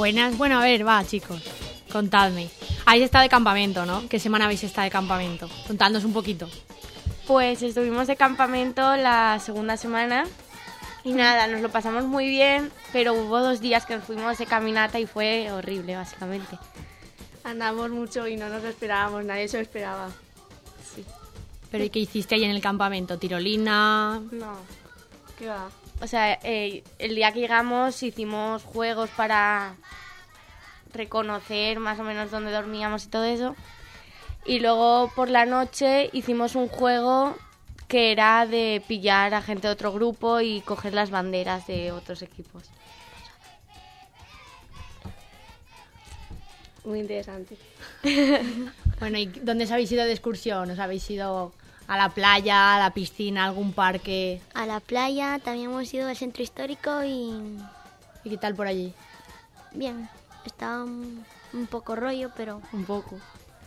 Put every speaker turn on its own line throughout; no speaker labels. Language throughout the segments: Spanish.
Buenas. Bueno, a ver, va, chicos. Contadme. Habéis estado de campamento, ¿no? ¿Qué semana habéis estado de campamento? Contadnos un poquito.
Pues estuvimos de campamento la segunda semana y nada, nos lo pasamos muy bien, pero hubo 2 días que nos fuimos de caminata y fue horrible, básicamente.
Andamos mucho y no nos lo esperábamos, nadie se lo esperaba. Sí.
¿Pero y qué hiciste ahí en el campamento? ¿Tirolina?
No, ¿qué va?
O sea, el día que llegamos hicimos juegos para reconocer más o menos dónde dormíamos y todo eso. Y luego por la noche hicimos un juego que era de pillar a gente de otro grupo y coger las banderas de otros equipos.
Muy interesante.
Bueno, ¿y dónde os habéis ido de excursión? ¿Os habéis ido a la playa, a la piscina, a algún parque?
A la playa, también hemos ido al centro histórico y
¿Y qué tal por allí?
bien, está un poco rollo, pero
Un poco.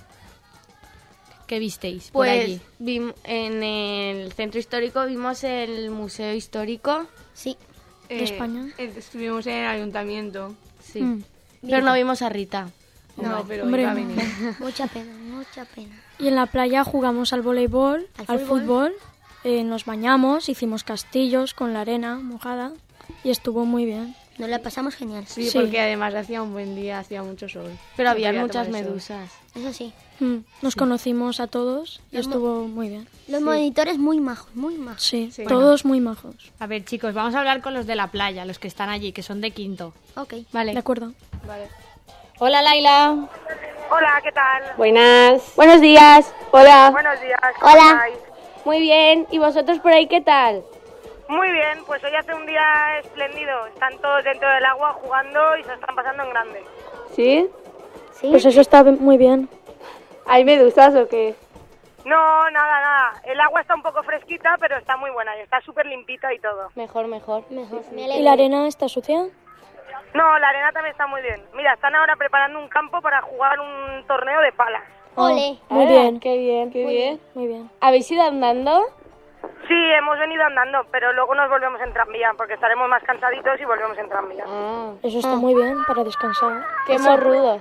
¿Qué visteis por allí?
En el centro histórico vimos el museo histórico,
sí, de España.
Estuvimos en el ayuntamiento.
sí, pero no vimos a Rita.
No, pero
hombre,
iba a venir.
Mucha pena, mucha pena.
Y en la playa jugamos al voleibol, al fútbol, nos bañamos, hicimos castillos con la arena mojada y estuvo muy bien.
Nos la pasamos genial.
Sí,
Sí.
porque además hacía un buen día, hacía mucho sol.
Pero
Se
había
podía
muchas
tomar el sol.
medusas.
Eso sí.
Nos conocimos a todos y estuvo muy bien.
Los monitores muy majos, muy majos.
Sí,
Sí.
todos muy majos.
A ver, chicos, vamos a hablar con los de la playa, los que están allí, que son de quinto.
Ok.
Vale.
De acuerdo.
Vale.
Hola, Laila.
Hola, ¿qué tal?
Buenas. Buenos días. Hola.
Buenos días. ¿cómo
Hola.
estáis?
Muy bien. ¿Y vosotros por ahí qué tal?
Muy bien, pues hoy hace un día espléndido. Están todos dentro del agua jugando y se están pasando en grande.
¿Sí?
Sí.
Pues eso está muy bien.
¿Hay medusas o qué?
No, nada. El agua está un poco fresquita, pero está muy buena y está súper limpita y todo.
Mejor.
Mejor. Me
¿Y
alegro.
la arena está sucia?
No, la arena también está muy bien. Mira, están ahora preparando un campo para jugar un torneo de palas.
Ole.
Muy bien.
Qué bien, qué bien.
Muy bien.
¿Habéis ido andando?
Sí, hemos venido andando, pero luego nos volvemos en tranvía, porque estaremos más cansaditos y volvemos en tranvía.
Eso está muy bien para descansar.
Qué morrudos.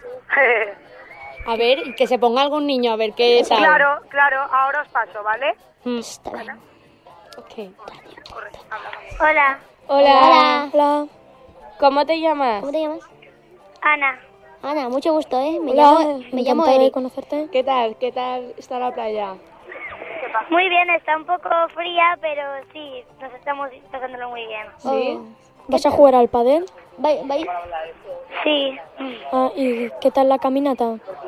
A ver, y que se ponga algún niño a ver qué tal.
Claro, ahora os paso, ¿vale?
Está bien.
Ok.
Hola,
Hola.
Hola.
¿Cómo te llamas?
¿Cómo te llamas?
Ana.
Ana, mucho gusto, ¿eh? Me
Hola.
llamo
Encantada de
Eric.
conocerte.
¿Qué tal? ¿Qué tal está la playa?
Muy bien, está un poco fría, pero sí, nos estamos pasándolo muy bien.
¿Sí?
¿Vas a jugar al pádel?
¿Vais?
Sí,
Ah, ¿y qué tal la caminata?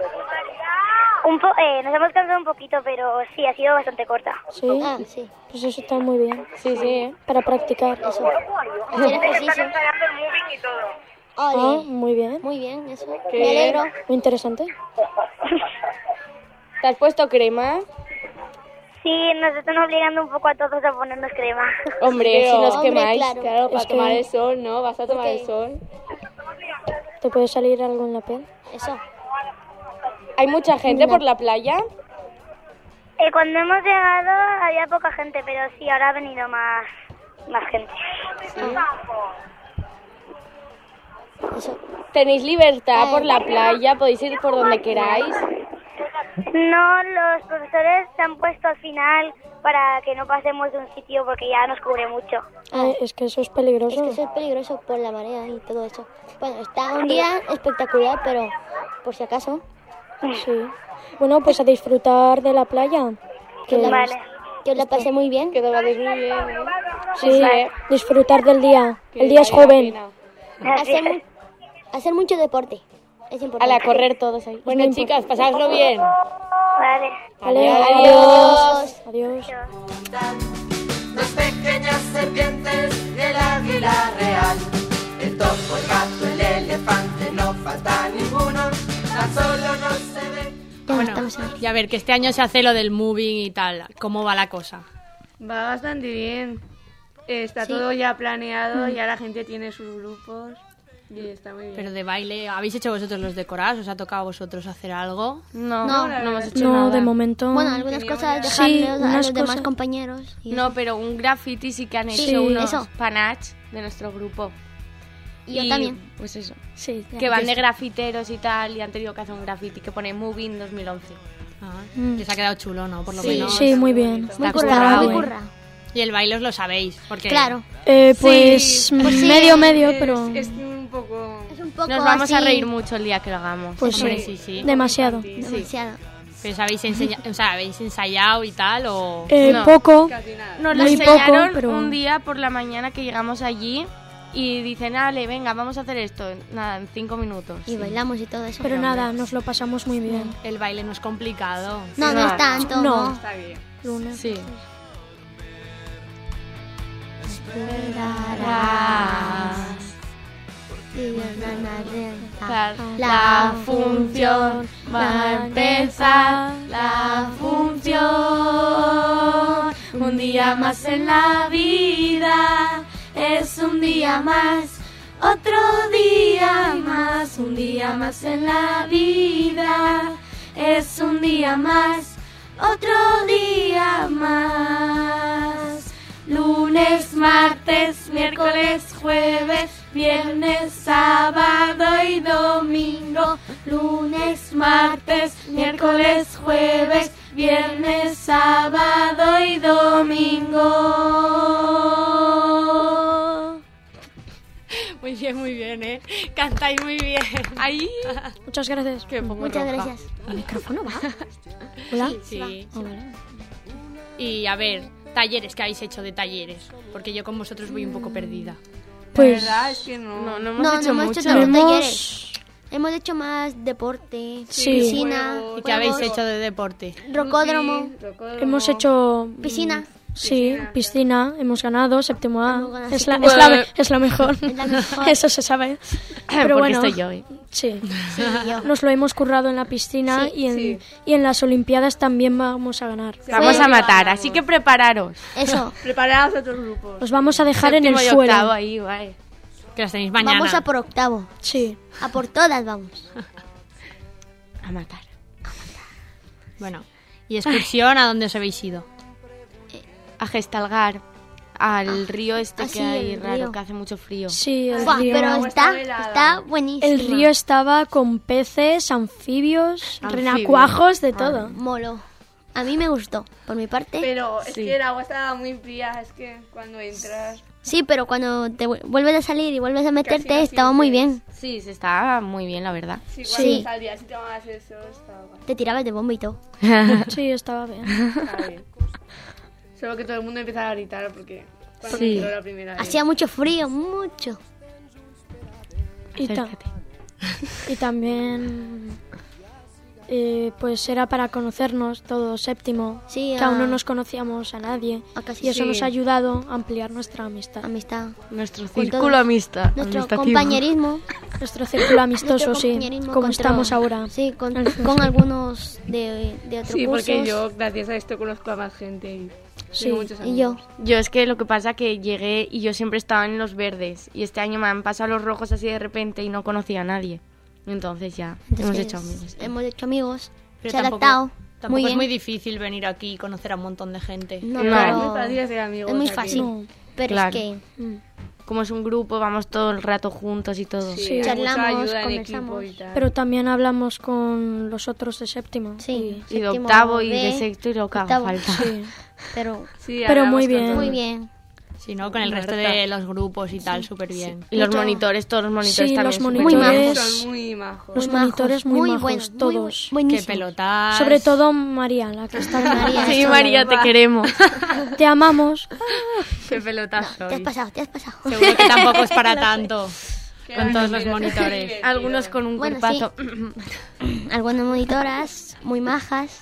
nos hemos cansado un poquito, pero sí, ha sido bastante corta.
¿Sí?
Ah, sí.
Pues eso está muy bien.
Sí, sí.
Para practicar.
Eso. Hacer ejercicio.
ensayando el moving y todo.
Ah,
Ole.
muy bien.
Muy bien, eso.
Qué
Me alegro.
Muy interesante.
¿Te has puesto crema?
Sí, nos están obligando un poco a todos a ponernos crema.
Hombre, si nos
Hombre,
quemáis.
claro.
para
Es que-
tomar el sol, ¿no? Vas a tomar
Ok.
el sol.
¿Te puede salir algo en la piel?
Eso.
¿Hay mucha gente por la playa?
Cuando hemos llegado había poca gente, pero sí, ahora ha venido más gente.
Eso.
¿Tenéis libertad por la playa? ¿Podéis ir por donde queráis?
No, los profesores se han puesto al final para que no pasemos de un sitio porque ya nos cubre mucho.
Ay, es que eso es peligroso.
Es que eso es peligroso por la marea y todo eso. Bueno, está un día espectacular, pero por si acaso.
Sí. Bueno, pues a disfrutar de la playa. Que,
Vale.
Que os la pasé muy bien.
Que te vayas muy bien, ¿eh?
Sí, disfrutar del día. El día es
vale la
joven.
pena.
Hacer mucho deporte. Es
A
importante.
la correr todos ahí.
Bueno, chicas, pasadlo bien.
Vale.
Vale,
Adiós.
Adiós.
Dos pequeñas serpientes del águila real. El topo, el gato, el elefante, no falta ninguno. Tan solo no se ve.
Ya
Bueno,
estamos aquí.
y a ver, que este año se hace lo del moving y tal. ¿Cómo va la cosa?
Va bastante bien. Está todo ya planeado, ya la gente tiene sus grupos y está muy bien.
Pero de baile, ¿habéis hecho vosotros los decorados? ¿Os ha tocado a vosotros hacer algo?
No hemos hecho
No,
nada.
de momento.
Bueno, algunas cosas
Sí,
dejarles a
unas
los demás
cosas.
compañeros. Y
No, pero un graffiti sí que han hecho
Sí,
unos
eso.
panach de nuestro grupo.
Y yo también.
Pues eso.
Sí,
Que van de grafiteros y tal, y han tenido que hacer un graffiti que pone Moving 2011.
Les ha quedado chulo, ¿no? Por lo
Sí.
menos.
Sí, muy bien.
Está
Muy
currado.
curra, muy
bien.
curra.
Y el baile os lo sabéis, porque...
Claro.
Pues medio, pero...
Es un poco...
Es un poco
Nos vamos a
así,
reír mucho el día que lo hagamos.
Pues
Hombre,
sí,
sí.
demasiado.
demasiado.
Pues habéis ensayado y tal, o...
No.
Poco.
Casi nada.
Nos lo
Muy
enseñaron
poco, pero-
un día por la mañana que llegamos allí y dicen, Ale, venga, vamos a hacer esto. Nada, en 5 minutos.
Y bailamos y todo eso.
Pero nada, nos lo pasamos muy bien.
El baile no es complicado.
No, no es tanto.
No.
Está bien.
Luna.
Sí. La función va a empezar, la función. Un día más en la vida, es un día más, otro día más. Un día más en la vida, es un día más, otro día más. Lunes, martes, miércoles, jueves, viernes, sábado y domingo. Lunes, martes, miércoles, jueves, viernes, sábado y domingo.
Muy bien, ¿eh? Cantáis muy bien.
Ahí.
Muchas gracias.
Muchas gracias.
¿El micrófono va? ¿Hola?
Sí.
Ah, vale.
Y a ver, talleres que habéis hecho de talleres, porque yo con vosotros voy un poco perdida.
Pues
La verdad es que no.
No hemos
No,
hecho
no hemos
mucho.
hecho tantos
hemos...
talleres. Hemos hecho más deporte,
Sí.
piscina,
¿Y qué habéis
juegos,
hecho de deporte?
rocódromo,
Hemos hecho...
piscina.
Sí, piscina. Hemos ganado, séptimo A.
Hemos ganado
Es la,
séptimo
es,
A.
la, es la mejor.
Es la mejor.
Eso se sabe. Pero
Porque
bueno,
estoy yo, ¿eh?
sí.
Sí, yo.
Nos lo hemos currado en la piscina
Sí,
y en las Olimpiadas también vamos a ganar.
Vamos a matar, así que prepararos.
Eso.
Preparados otros grupos.
Os vamos a dejar en el
Séptimo y octavo
suelo.
ahí, vale.
Que las tenéis mañana.
Vamos a por octavo.
Sí.
A por todas vamos.
A matar.
Bueno, ¿y excursión a dónde os habéis ido?
A Gestalgar, al río este que
sí,
hay
el
raro,
río.
que hace mucho frío.
Sí, el
Buah,
río.
pero
agua
está
está helada.
buenísimo.
El río estaba con peces, anfibios,
Anfibios.
renacuajos, de todo.
Molo. A mí me gustó, por mi parte.
Pero es
Sí.
que el agua estaba muy fría, es que cuando entras...
Sí, pero cuando te vuelves a salir y vuelves a meterte,
no
estaba muy bien.
Sí, se está muy bien, la verdad.
Sí,
Sí.
cuando salías y tomabas eso, estaba guay.
Te tirabas de vómito.
Sí, estaba bien.
Estaba bien. Solo que todo el mundo empezaba a gritar porque cuando
Sí.
entró la primera vez.
Hacía mucho frío, mucho.
Acércate.
Y también, pues era para conocernos todos, séptimo,
Sí,
que aún no nos conocíamos a nadie.
a casi
Y eso
sí.
nos ha ayudado a ampliar nuestra amistad.
amistad.
Nuestro
Con
círculo
todos.
amistad.
Nuestro
amistativo.
compañerismo.
Nuestro círculo amistoso,
Nuestro
sí,
compañerismo
como
contra-
estamos ahora.
Sí, con algunos de otros
Sí,
cursos.
porque yo gracias a esto conozco a más gente y
Sí,
tengo muchos
Y yo.
amigos.
Yo es que lo que pasa que llegué y yo siempre estaba en los verdes y este año me han pasado los rojos así de repente y no conocía a nadie. Entonces ya hemos
Entonces,
hecho amigos.
Hemos hecho amigos.
Pero
Se ha adaptado.
tampoco
Muy
es
bien.
muy difícil venir aquí y conocer a un montón de gente.
No,
No.
pero
Es muy fácil hacer amigos
es muy
aquí.
fácil.
No.
Pero
Claro.
es que
Como es un grupo, vamos todo el rato juntos y todo.
Sí,
Sí.
hay mucha
Charlamos,
ayuda en
conversamos.
equipo y tal.
Pero también hablamos con los otros de séptimo.
sí.
Y de
séptimo
octavo y
B,
de sexto y lo que haga
octavo.
falta.
Sí.
Pero
Sí,
Pero
hablamos
muy
con
bien.
todos.
muy bien.
Si no, con el resto
Marta.
de los grupos y tal, súper bien.
Y los
Mucho-
monitores, todos los monitores
Sí,
también.
los
súper
Muy
monitores.
majos.
Son muy majos.
Los
Muy
monitores
majos,
muy majos,
buenos,
todos.
Qué
buenísimos.
pelotas.
Sobre todo María, la que está
María,
Sí,
eso,
María, te queremos.
Te amamos.
Qué pelotas
Te has
sois.
pasado, te has pasado.
Seguro que tampoco es para tanto.
Qué
Con todos los
divertido.
monitores.
Algunos con un
Bueno,
cuerpazo.
Algunas monitoras muy majas.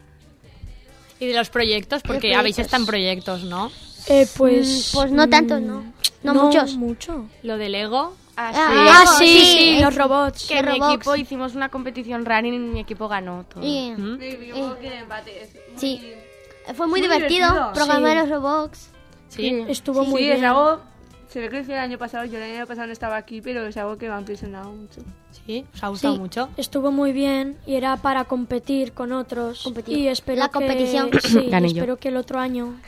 Y de los proyectos, porque
De
habéis
proyectos.
estado en proyectos, ¿no?
Pues no tanto, no. No muchos.
mucho.
Lo del Lego.
Ah, sí,
los robots.
Que en mi
Robots.
equipo hicimos una competición run y mi equipo ganó todo.
Sí,
¿Mm?
Sí, vi un poco que empate. Es
sí.
muy-
Fue muy
Muy
divertido
divertido.
programar
Sí.
los robots.
Sí.
Estuvo
Sí,
muy
es
bien.
algo... Se ve que lo hice el año pasado. Yo el año pasado no estaba aquí, pero es algo que me ha impresionado mucho.
Sí, os ha gustado
Sí.
mucho.
Estuvo muy bien y era para competir con otros.
Competir.
Y espero
La
que,
competición.
sí,
Gané yo.
espero que el otro año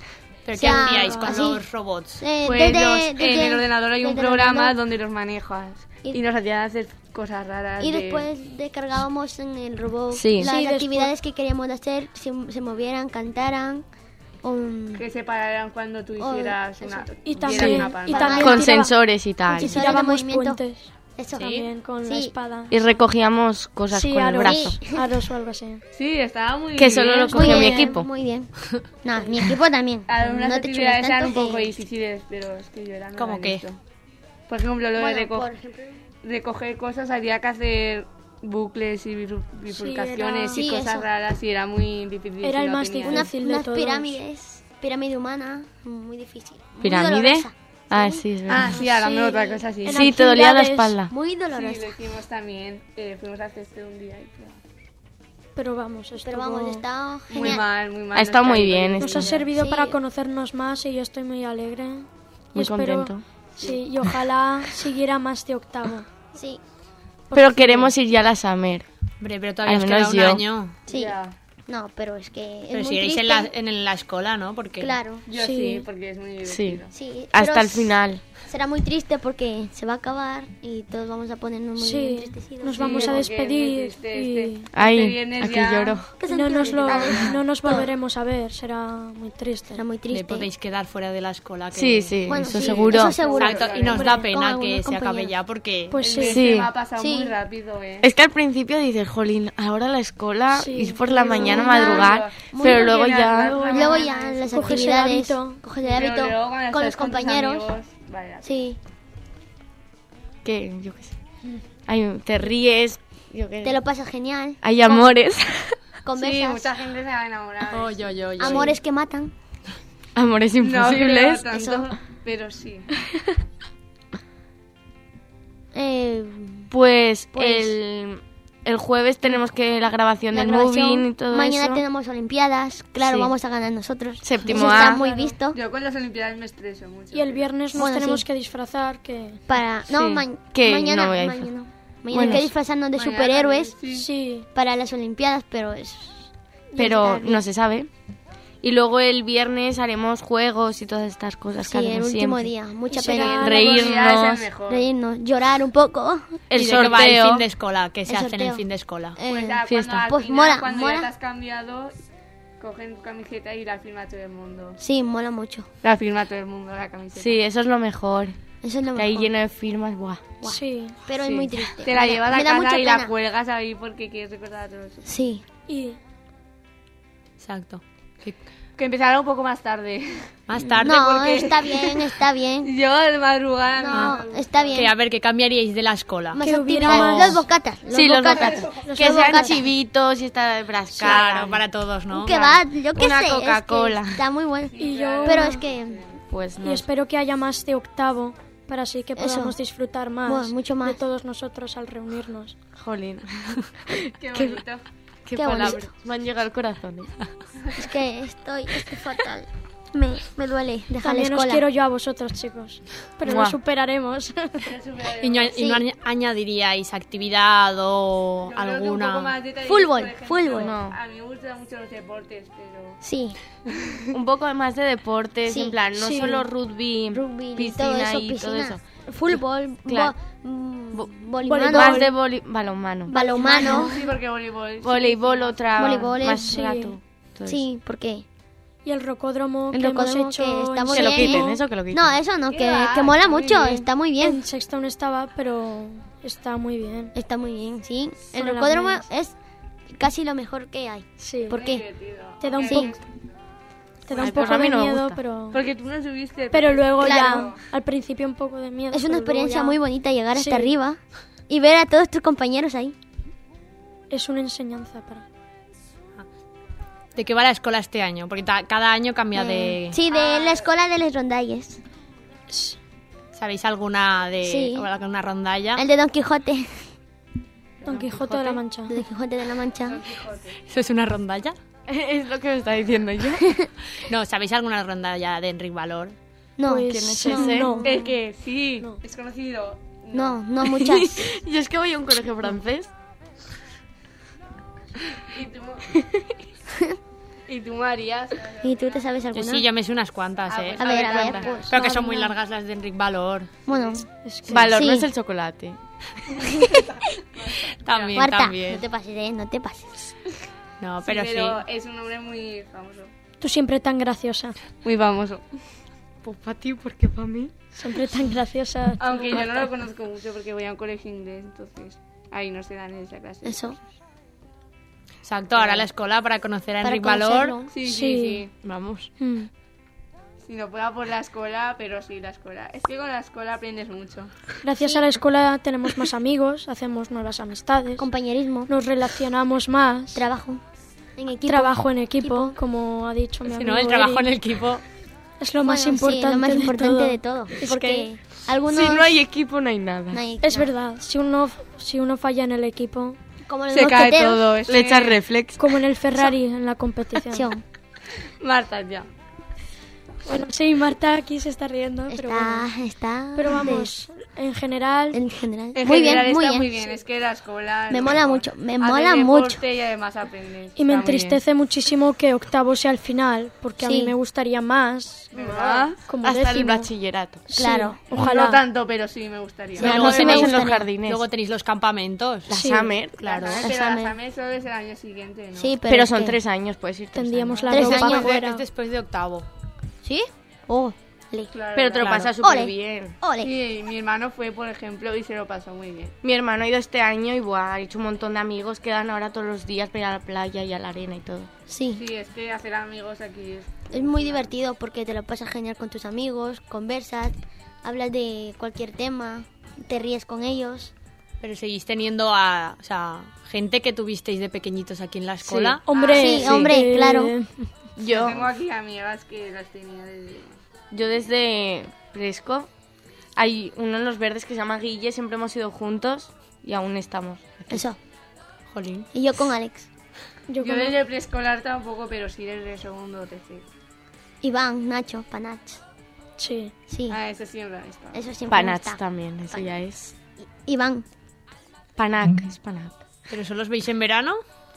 ¿Pero
O
qué
sea,
hacíais con
así.
los robots?
Pues en el ordenador hay un
desde el
programa
ordenador.
donde los manejas
Y-
y nos hacían hacer cosas raras.
Y
de-
después descargábamos en el robot
Sí.
las
Sí, después.
actividades que queríamos hacer, se movieran, cantaran.
que se pararan cuando tú hicieras una,
Y
dieras
también,
una palma.
y también
Con
tiraba-
sensores y tal.
Sí,
tirábamos
movimiento.
puentes
Eso.
también con la
Sí.
espada.
Y recogíamos cosas
Sí,
con el
aros,
brazo.
aros o algo así.
Sí, estaba muy
Que
bien.
solo lo
Muy
cogió mi
bien,
equipo.
Muy bien. No, mi equipo también.
Algunas
No te chules
actividades eran un
tanto
poco
que-
difíciles, pero es que yo era no
¿Cómo
la he
qué?
visto. Por ejemplo, lo
Bueno,
de
por ejemplo,
recoger cosas, había que hacer bucles y bifurcaciones
Sí,
y
era-
cosas
Sí, eso.
raras y era muy difícil.
Era
si
el
no
más
tenías-
difícil de
unas
todos.
pirámides, pirámide humana, muy difícil. Muy
¿Pirámide?
dolorosa.
Ah, sí, es verdad.
Ah, sí, hablando de
Sí.
otra cosa, sí.
En
Sí, te dolía la
actividades-
espalda.
Muy
Sí,
dolorosa.
lo hicimos también. Fuimos a hacer un día y todo.
Pero vamos,
Pero vamos,
estuvo-
está
Muy
genial.
mal, muy mal.
Ha estado
nos
muy
cayó
bien,
todo
Nos
eso.
ha servido
Sí.
para conocernos más y yo estoy muy alegre. Y
Muy
espero,
contento.
Sí, y ojalá siguiera más de octavo.
Sí,
Pero queremos ir ya a la Summer.
Hombre, pero todavía
Al
os queda
menos
un
yo.
año.
sí.
Ya.
No, pero es que es
Pero
muy
si iréis
triste.
en la escuela, ¿no? Porque
Claro.
Yo
Sí.
sí, porque es muy divertido.
Sí,
Hasta
pero
el final.
será muy triste porque se va a acabar y todos vamos a ponernos muy
Sí,
entristecidos.
nos
Sí,
vamos a
porque es muy
despedir
triste
y
Ay,
viernes
aquí
ya-
lloro.
¿Qué
y no
sentido
nos,
de vida?
no nos volveremos a ver, será muy triste.
Será muy
le
triste.
podéis quedar fuera de la escuela. Que...
Sí, sí,
Bueno,
eso
sí,
seguro.
eso seguro.
Exacto, y nos
Hombre,
da
con
pena
algunos
que se acabe
compañeros.
ya porque...
Pues
El
sí.
mes
Sí.
se me ha pasado
Sí.
muy rápido,
Es que al principio dices, jolín, ahora la escuela,
Sí.
ir por la mañana a
Muy
madrugar,
muy
pero
bien,
luego
las
ya...
ramas,
Luego ya las
Coges el
actividades,
hábito.
coges el
Pero
hábito
luego cuando
con los
estás tus
compañeros.
amigos, vaya.
Sí,
Que, yo qué sé. Ay, te ríes, yo qué
te lo pasas genial.
Hay amores.
Sí,
Conversas.
mucha gente se va a enamorar.
Oh, yo.
Amores que matan.
Amores
No
imposibles.
creo tanto, pero sí.
Pues,
Pues-
el jueves tenemos que la grabación
La
del
grabación.
moving y todo
Mañana
eso.
tenemos Olimpiadas. Claro,
Sí.
vamos a ganar nosotros.
Séptimo
Eso está
A.
muy visto.
Yo con las Olimpiadas me estreso mucho.
Y el viernes nos
Bueno,
tenemos
sí.
que disfrazar, que
Para no,
Sí, que
mañana,
no voy a ir.
mañana
Bueno,
hay que disfrazarnos de
Mañana
superhéroes
también, sí.
sí,
para las Olimpiadas, pero es
Pero
bien.
no se sabe. Y luego el viernes haremos juegos y todas estas cosas que
Sí, el
hacemos
último
siempre.
día, mucha
Y será
pena.
la
Reírnos.
Ya es el mejor.
Reírnos, llorar un poco.
El
¿Y de qué va el
sorteo.
fin de escuela? ¿Qué se
El
hace en el
sorteo.
fin de escuela?
Pues ya,
fiesta.
cuando, al
Pues
final,
mola,
cuando
mola.
ya te has cambiado, cogen tu camiseta y la firma todo el mundo.
Sí, mola mucho.
La firma todo el mundo, la camiseta.
Sí, eso es lo mejor.
Eso es lo
Que ahí
mejor.
lleno de firmas, buah.
sí.
Pero es
Sí.
muy triste.
Te la
Me da-
llevas a
me da mucha
casa y la
pena.
cuelgas ahí porque quieres recordar a todos.
Sí.
Y
Exacto.
Que empezará un poco más tarde.
Más tarde,
No,
porque...
está bien, está bien.
Yo de madrugada
No, está bien.
Que, a ver, ¿qué cambiaríais de la escuela?
Más
que hubiera
actividades.
más-
Los bocatas.
Sí, los
bocatas.
bocatas.
Los
Que sean
bocatas.
chivitos y está brascar.
Claro, para todos, ¿no?
Un kebab, yo qué
Una
sé. es que
Coca-Cola.
está muy bueno.
Y yo-
Pero es que
Pues
Y
no.
espero que haya más de octavo, para así que
Eso.
podamos disfrutar más,
Bueno, mucho más.
de todos nosotros al reunirnos.
Jolín.
Qué bonito.
Qué
Qué
palabras.
bonito.
Me han llegado al corazón.
es que estoy fatal. Me duele dejar la
También os
escuela.
quiero yo a vosotros, chicos. Pero
Buah.
lo superaremos.
¿Y no,
Sí.
añadiríais actividad o
Yo creo que un poco
alguna...?
más detalles,
Fútbol,
por ejemplo,
fútbol.
No.
A mí me gustan mucho los deportes, pero...
Sí,
Un poco más de deportes,
Sí,
en plan, no
sí.
solo rugby,
rugby y
piscina
todo eso,
y todo
piscina.
eso.
Fútbol,
Claro.
voleibolo,
Más de balonmano.
balonmano.
Sí, porque voleibol...
Voleibol otra
Voleibol es-
más
sí.
rato. Todo
Sí, ¿por qué?
Y el rocódromo
El
que
rocódromo
hemos hecho
que está
en
muy
Que lo
bien.
quiten, eso que lo quiten.
No, eso no,
¿Qué
que,
va?
que mola
Está muy
mucho,
bien.
está muy bien.
En sexta no estaba, pero está muy bien.
Está muy bien, sí. El
Con el
rocódromo
arnés.
es casi lo mejor que hay.
Sí.
¿Por qué?
divertido.
Te da un
Sí.
poco, te da
Ay,
un
pues
poco
a mí
de
no me
miedo,
gusta.
pero
Porque tú no subiste...
pero luego
Claro.
ya al principio un poco de miedo.
Es una
pero luego
experiencia
ya
muy bonita llegar hasta
Sí.
arriba y ver a todos tus compañeros ahí.
Es una enseñanza para.
¿De qué va la escuela este año? Porque cada año cambia de...
Sí, de la escuela de Les Rondalles.
¿Sabéis alguna de
Sí.
o alguna rondalla?
El de Don Quijote.
Don Quijote de la Mancha.
De Don Quijote de la Mancha.
¿Eso es una rondalla?
Es lo que me está diciendo yo.
No, ¿sabéis alguna rondalla de Enric Valor?
No,
Pues
¿quién es ese?
no.
Es que sí,
No.
es conocido.
no muchas.
Yo es que voy a un colegio francés.
Y tú... ¿Y tú, María?
¿Y tú te sabes
Yo
alguna?
sí, yo me sé unas cuantas,
pues
A ver,
cuenta.
pues.
Pero que son muy largas las de Enric Valor.
Bueno,
Valor no
Sí.
es el chocolate.
También,
Marta,
también.
no te pases, no te pases.
No, pero sí.
es un hombre muy famoso.
Tú siempre tan graciosa.
Muy famoso.
Pues para ti, porque para mí.
Siempre tan graciosa.
Aunque yo no lo conozco mucho porque voy a un colegio inglés, entonces ahí no se dan en esa clase.
Eso.
Exacto, ahora la escuela para conocer a
Para
Enric Valor.
conocerlo.
Sí.
Vamos.
Si no fuera por la escuela, pero sí, la escuela. Es que con la escuela aprendes mucho.
Gracias a la escuela tenemos más amigos, hacemos nuevas amistades,
Compañerismo,
nos relacionamos más,
trabajo en equipo.
trabajo en equipo, como ha dicho mi
Si
amigo
no, el trabajo en
Eric.
el equipo.
Es lo más
Bueno, sí,
importante,
lo más importante
de
de
todo.
todo.
Es
Porque
que
algunos...
Si no hay equipo, no hay nada.
no hay-
es
no.
verdad, si uno falla en el equipo,
Como los
Se cae
mosqueteros.
todo.
Le echas reflex.
como en el Ferrari en la competición.
Acción.
Marta, ya.
Bueno, sí, Marta aquí se está riendo, pero bueno.
Está...
Pero vamos, en general,
En general.
En
muy
general
bien, muy
está
bien.
muy bien. Es que la escuela...
Me
es lo
mola
mejor.
mucho, me
Haces
mola
deporte
mucho.
Y además aprendes.
y me
Está muy
entristece muchísimo que octavo sea el final, porque a
Sí.
mí me gustaría más,
bien. ¿Verdad?
como
Hasta el
décimo.
bachillerato.
Sí,
Claro.
ojalá.
No tanto, pero sí me gustaría.
Sí,
Pero
a mí
luego
sí me
tenéis
en los
gustaría.
jardines.
Luego tenéis los campamentos.
La
Sí.
Summer.
Claro.
Pero
Esa
la
me-
SAME solo es el año siguiente, ¿no?
Sí,
Pero
es
son
que-
3 años, puedes ir 3
Tendríamos la
3
ropa
años.
fuera.
Es después de octavo.
¿Sí? Oh, le.
Claro,
Pero te lo
Claro.
pasas súper
Ole.
bien.
Ole.
Sí, mi hermano fue, por ejemplo, y se lo pasó muy bien.
Mi hermano ha ido este año y buah, ha hecho un montón de amigos. Quedan ahora todos los días para ir a la playa y a la arena y todo.
Sí.
Sí, es que hacer amigos aquí es...
Es muy divertido porque te lo pasas genial con tus amigos, conversas, hablas de cualquier tema, te ríes con ellos.
Pero seguís teniendo o sea, gente que tuvisteis de pequeñitos aquí en la escuela.
Hombre,
Sí, hombre, claro.
Yo tengo aquí amigas que las tenía desde...
Yo desde Fresco, hay uno en Los Verdes que se llama Guille, siempre hemos ido juntos y aún estamos.
Eso.
Jolín.
Y yo con Alex.
yo
Yo
como-
desde preescolar tampoco, pero sí desde segundo o tercero.
Iván, Nacho, Panach.
sí.
Sí,
Ah, ese siempre ha estado.
eso siempre
Panach
está.
también, eso ya es.
Iván.
Panac, es Panac.
¿Pero solo os veis en verano?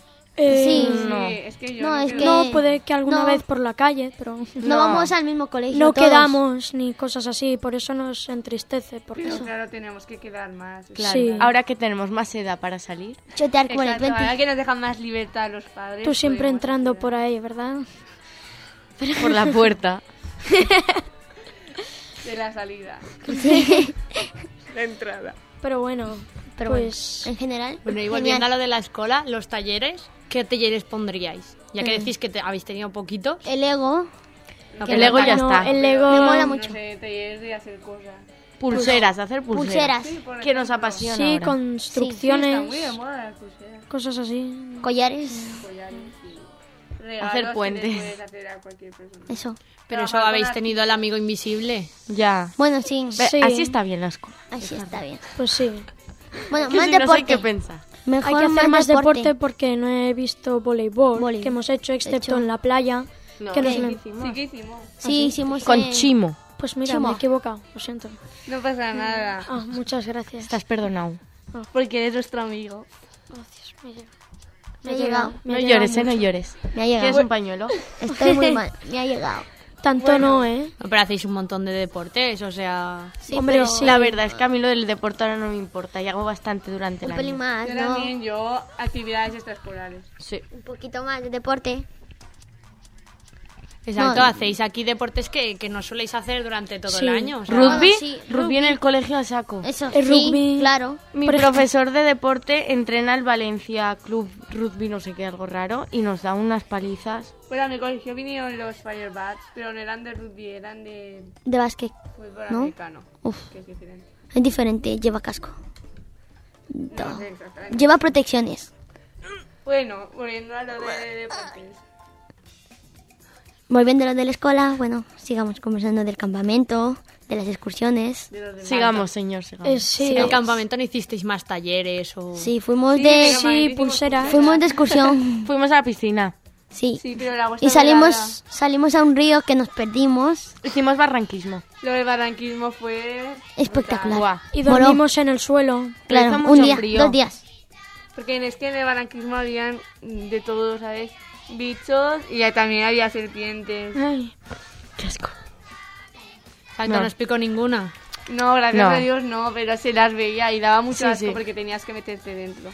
Sí.
No.
Sí, es que yo
No, es
quiero-
que-
No, puede que alguna
No.
vez por la calle, pero
No vamos al mismo colegio.
no
todos.
quedamos ni cosas así, por eso nos entristece. Porque
Pero claro, tenemos que quedar más.
Claro.
Sí.
Ahora que tenemos más edad para salir.
Chotear con el
Exacto,
20.
ahora que nos dejan más libertad a los padres.
tú siempre
podemos
entrando
hacer-
por ahí, ¿verdad?
Por la puerta.
De la salida. La entrada.
Pero bueno,
Pero
pues
bueno, en general.
Bueno, y
genial.
volviendo a lo de la escuela, los talleres, ¿qué talleres pondríais? Ya que
Mm.
decís que habéis tenido poquitos.
El ego.
No,
El Lego ya
no,
está.
el Lego
Me mola
No
mucho.
sé, talleres de hacer cosas.
Pulseras, hacer pulseras.
Pulseras.
Que nos apasiona
sí,
ahora.
Sí,
construcciones,
está muy de moda las pulseras.
cosas así.
Collares.
Collares y regalos
Hacer
que
puentes.
le puedes hacer a cualquier persona.
Eso.
Pero eso
Trabajar con
habéis
las-
tenido el amigo invisible.
Ya.
Bueno, sí.
Ve,
Sí.
Así está bien la escuela.
Así está bien.
Pues sí.
Bueno,
Que
más
si no sé
deporte.
qué pensar.
Mejor
Hay que hacer más
deporte.
deporte porque no he visto voleibol
Vóley.
que hemos hecho, excepto
Hecho.
en la playa.
No,
que nos
sí
le-
hicimos.
Sí que hicimos.
Sí, hicimos
Con
en-
Chimo.
Pues mira,
Chimo.
me he equivocado, lo siento.
No pasa nada.
Ah, muchas gracias.
Estás perdonado.
Porque eres nuestro amigo.
Gracias, me llega.
Me ha llegado.
me
No
ha llegado
llores, no
mucho.
llores.
Me ha
¿Quieres
llegado.
un pañuelo?
Estoy muy mal. Me ha llegado.
Tanto no, ¿eh?
No, pero hacéis un montón de deportes, o sea...
Sí,
Hombre,
pero
sí.
La verdad es que a mí lo del deporte ahora no me importa. Y hago bastante durante
un
el
pelín
año.
más,
Yo
¿no?
también, yo actividades extraescolares.
Sí.
Un poquito más de deporte.
Exacto,
No.
hacéis aquí deportes que no soléis hacer durante todo
Sí.
el año. O sea,
¿Rugby?
sí,
Rugby en el colegio a saco.
Eso,
El
sí,
rugby.
claro.
Mi
Por ejemplo-
profesor de deporte entrena al Valencia Club Rugby, no sé qué, algo raro, y nos da unas palizas.
Pues a mi colegio vinieron los Firebats, pero no eran de rugby, eran de
De básquet.
fútbol
¿No?
americano.
Uf,
Que es diferente.
es diferente. Lleva casco.
No sé exactamente.
Lleva protecciones.
Bueno, volviendo a lo de deportes.
Volviendo a lo de la escuela, bueno, sigamos conversando del campamento, de las excursiones.
De los demás.
Sigamos, señor, sigamos.
Sí,
¿En el campamento no hicisteis más talleres o...?
Sí, fuimos
Sí,
de
pero Madrid
pulseras.
fuimos de excursión.
Fuimos a la piscina.
Sí.
Sí, pero la
Y salimos a un río que nos perdimos.
Hicimos barranquismo.
Lo del barranquismo fue...
Espectacular.
Buah.
y dormimos en el suelo.
Pero
Claro,
hizo
un
mucho
día,
frío.
2 días.
Porque es que en el barranquismo habían de todo, ¿sabes? bichos y también había serpientes.
Ay,
Qué asco.
Exacto,
No.
no os picó ninguna.
No, gracias
No.
a Dios no, pero se las veía y daba mucho
Sí,
asco
sí.
porque tenías que meterte dentro.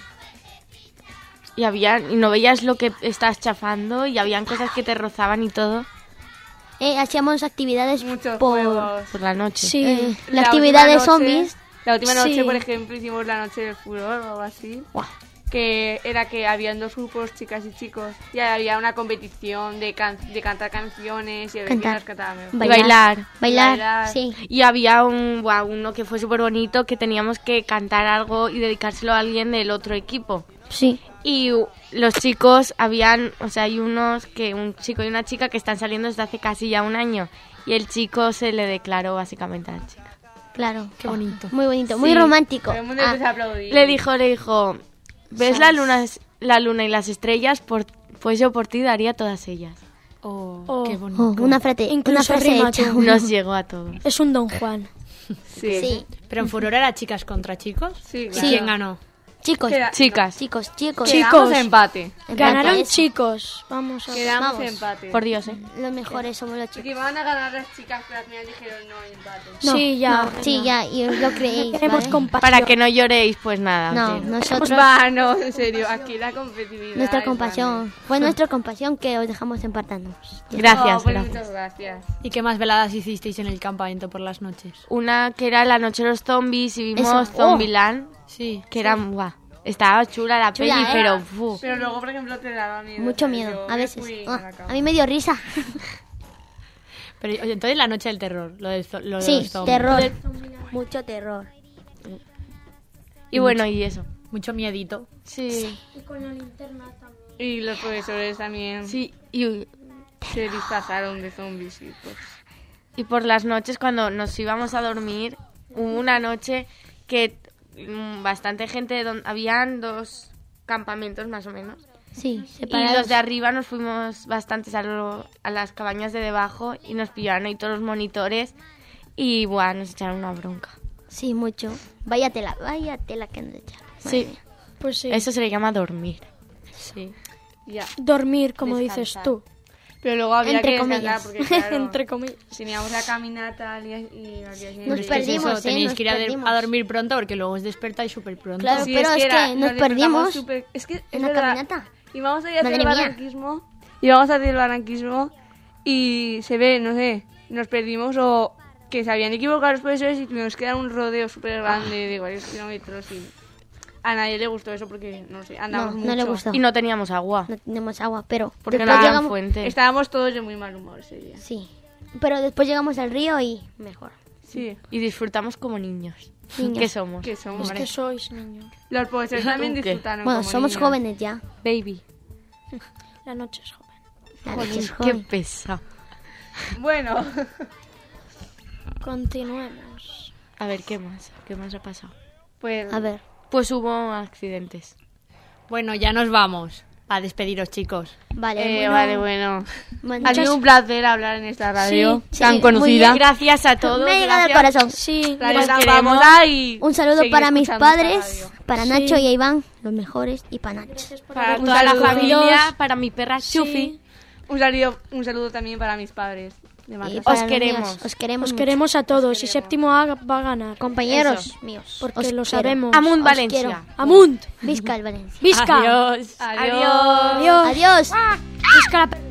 Y no veías lo que estás chafando y habían cosas que te rozaban y todo
Hacíamos actividades
Muchos
por
juegos.
por la noche.
sí.
la actividad
última
de
noche-
zombies.
La última noche,
Sí.
por ejemplo, hicimos la noche del furor o algo así.
Guau.
Que era que habían 2 grupos, chicas y chicos. Y había una competición de cantar canciones y a ver quién
Cantar.
las cantaba mejor.
Y bailar.
Bailar, sí.
Y había uno que fue súper bonito que teníamos que cantar algo y dedicárselo a alguien del otro equipo.
Sí.
Y los chicos hay unos un chico y una chica que están saliendo desde hace casi ya un año. Y el chico se le declaró básicamente a la chica.
Claro.
Qué bonito.
Muy bonito, muy romántico.
Todo el mundo empezó a aplaudir.
Le dijo, ¿ves la luna y las estrellas? Pues yo por ti daría todas ellas.
Oh, qué bonito.
Oh, una frase
Incluso rima
hecha.
todo.
Nos llegó a todos.
Es un Don Juan.
Sí.
Sí.
Pero en Furor era chicas contra chicos.
Sí,
¿Y
claro.
quién ganó?
Chicos,
Queda-
Chicas,
chicos.
Chicos.
Quedamos a empate.
Ganaron
Empate.
chicos. Vamos a ver.
Quedamos
Vamos.
a empate.
por Dios,
Los mejores somos los
Porque
chicos.
iban a ganar las chicas, pero al final dijeron no, empate.
No, sí, ya.
No, sí, ya, y os lo creéis,
Tenemos
¿vale?
compasión.
Para que no lloréis, pues nada.
No,
sí.
nosotros,
Va, no, en serio, aquí la competitividad.
nuestra
es
compasión. Fue nuestra compasión que os dejamos empatarnos.
grande.
Gracias,
Oh, pues
gracias.
muchas gracias.
¿Y qué más veladas hicisteis en el campamento por las noches?
Una que era la noche de los zombies y vimos
Eso.
Zombieland,
Sí.
que era guau. Estaba chula la
Chula,
peli,
¿eh?
pero
Pero luego, por ejemplo, te daba miedo.
Mucho
o sea,
miedo,
yo
a
me
veces.
fui
Ah,
a la cama.
a mí me dio risa.
Pero oye, entonces la noche del terror, lo de los
Sí,
zombies.
terror. Mucho terror.
y bueno, y eso.
Mucho miedito.
Sí.
Y los profesores también
Sí, y
se disfrazaron de zombies y pues...
Y por las noches, cuando nos íbamos a dormir, hubo una noche que bastante gente, habían 2 campamentos más o menos.
Sí,
Y
separados.
los de arriba nos fuimos bastantes a las cabañas de debajo y nos pillaron ahí todos los monitores y buah, nos echaron una bronca.
Sí, mucho. Váyatela que nos echaron. Madre
Sí,
mía.
Pues sí.
eso se le llama dormir.
Sí.
Ya.
Dormir, como dices
Descansar.
tú.
Pero luego había
Entre
que descansar
comillas.
porque, claro,
Entre comillas.
teníamos la caminata y al día siguiente.
Nos
Es
perdimos,
eso, tenéis
nos
que ir
perdimos.
a dormir pronto porque luego os despertáis súper pronto.
Claro, pero es
era-
que nos
despertamos
perdimos
Es que es
en la
verdad.
caminata.
Y vamos a ir a hacer
Madre
el
mía.
barranquismo. Y vamos a hacer el barranquismo. Y se ve, no sé, nos perdimos o que se habían equivocado los profesores y tuvimos que dar un rodeo súper grande de varios kilómetros. Y a nadie le gustó eso porque, no sé, andamos
No,
mucho.
no le gustó.
Y no teníamos agua,
No tenemos agua, pero
porque no
después
había
llegamos...
fuente.
Estábamos todos de muy mal humor ese día.
Sí, pero después llegamos al río y mejor.
Sí,
Y disfrutamos como niños.
Niños.
¿Qué somos?
que somos.
Es que sois niños.
Los profesores también
¿Qué?
disfrutaron.
Bueno,
como
somos
niños.
jóvenes ya.
Baby.
La noche es joven.
La noche es
Qué
joven.
pesa.
Bueno,
Continuemos.
A ver, ¿qué más? ¿Qué más ha pasado?
pues
A ver,
Pues hubo accidentes.
Bueno, ya nos vamos a despediros, chicos.
vale.
bueno.
Bueno,
Ha sido un placer hablar en esta radio
Sí,
tan
muy
conocida.
bien.
Gracias a todos.
me ha llegado al
gracias.
corazón.
Sí,
Radio
Los
Tan
queremos.
Famosa y
Un saludo
seguir
para mis
escuchando esta
padres,
radio.
para
Sí.
Nacho y a Iván, los mejores, y para Nacho.
Para
Un
toda la
saludo.
familia, para mi perra Chufi.
Un saludo también para mis padres. De
Y
Marta.
para
Os
los
queremos.
míos, os queremos.
Os
mucho.
queremos a todos y séptimo A va a ganar.
Compañeros míos.
Porque
os
lo
quiero.
sabemos.
Amunt
Os
Valencia.
quiero.
Amunt.
Visca el Valencia.
Visca.
Adiós.
Adiós.
Adiós.
Adiós.
Visca la